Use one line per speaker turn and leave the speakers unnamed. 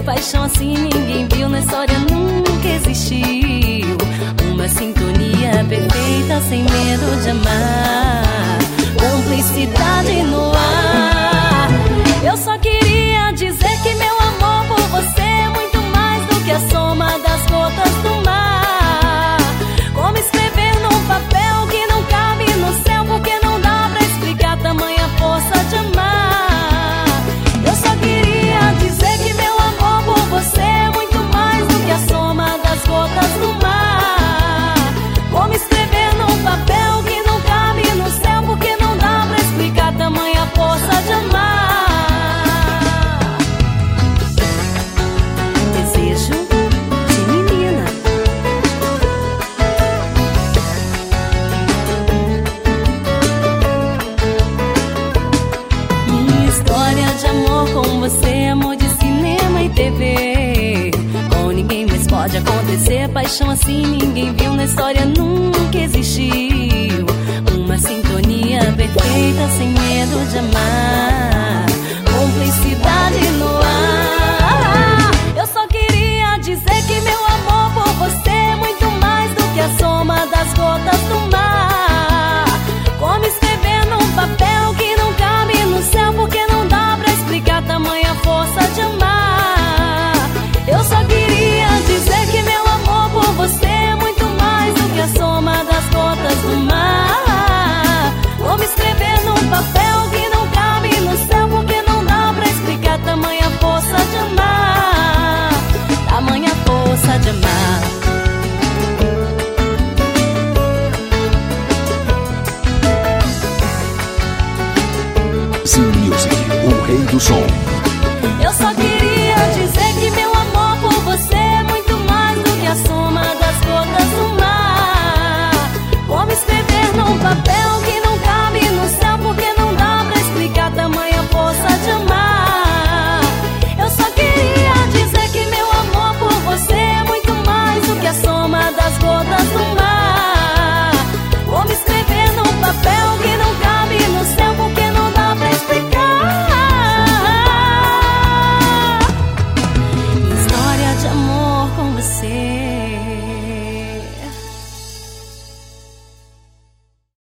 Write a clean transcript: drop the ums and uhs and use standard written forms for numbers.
acontecer, paixão assim ninguém viu, na história nunca existiu. Uma sintonia perfeita, sem medo de amar, cumplicidade no ar. Eu só queria dizer que meu amor por você é muito mais do que a soma das gotas do mar. Como escrever num papel que não cabe no céu, porque não dá pra explicar tamanha força de amar. Eu só queria dizer que meu amor por você é muito mais do que a soma das gotas do mar. Como escrever num papel que não cabe no céu, porque não dá pra explicar tamanha força de amar. Desejo de menina. Minha história de amor com você é amor de cinema e TV. Com ninguém mais pode acontecer, paixão assim ninguém viu, na história nunca existiu. Uma sintonia perfeita, sem medo de amar, cumplicidade no ar. Eu só queria dizer que meu amor por você é muito mais do que a soma das gotas do mar. Como escrever num papel que não cabe no céu, porque não dá pra explicar tamanha força de amar. Eu só queria dizer que meu amor por você é muito mais do que a soma das gotas do mar. Como escrever num papel que não cabe no céu, porque não dá pra explicar tamanha força de amar, tamanha força de amar.
Sim Music, o rei do som.